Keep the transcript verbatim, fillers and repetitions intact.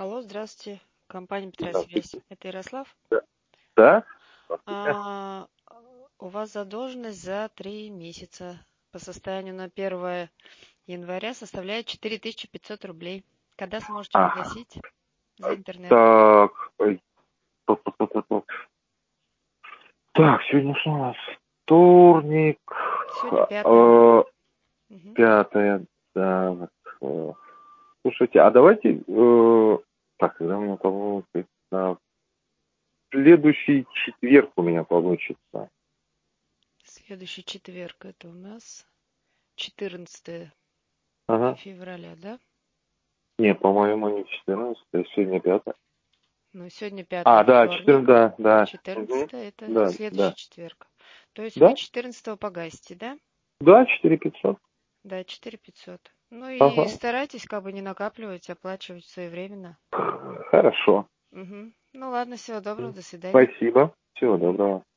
Алло, здравствуйте. Компания Петросвязь. Здравствуйте. Это Ярослав? Да. Да? Здравствуйте. А, у вас задолженность за три месяца по состоянию на первое января составляет четыре тысячи пятьсот рублей. Когда сможете Ага. погасить за интернет? Так. ой, пу-пу-пу-пу-пу. Так, сегодня что у нас? Вторник. Сегодня пятое. э, Мгм. Пятое. Да. э, Слушайте, а давайте... э, Так, когда у меня получится? Следующий четверг у меня получится. Следующий четверг это у нас четырнадцатое Ага. февраля, да? Не, по-моему, не четырнадцатое, сегодня пятое. Ну, сегодня пятое А, да, вторник, четырнадцатое, да, да. Мгм. четырнадцатое это Да, следующий да. четверг. То есть вы Да? четырнадцатого погасите, да? Да, четыре пятьсот. Да, четыре пятьсот. Ну и Ага. старайтесь как бы не накапливать, оплачивать своевременно. Хорошо. Мгм. Ну ладно, всего доброго, до свидания. Спасибо. Всего Мгм. доброго.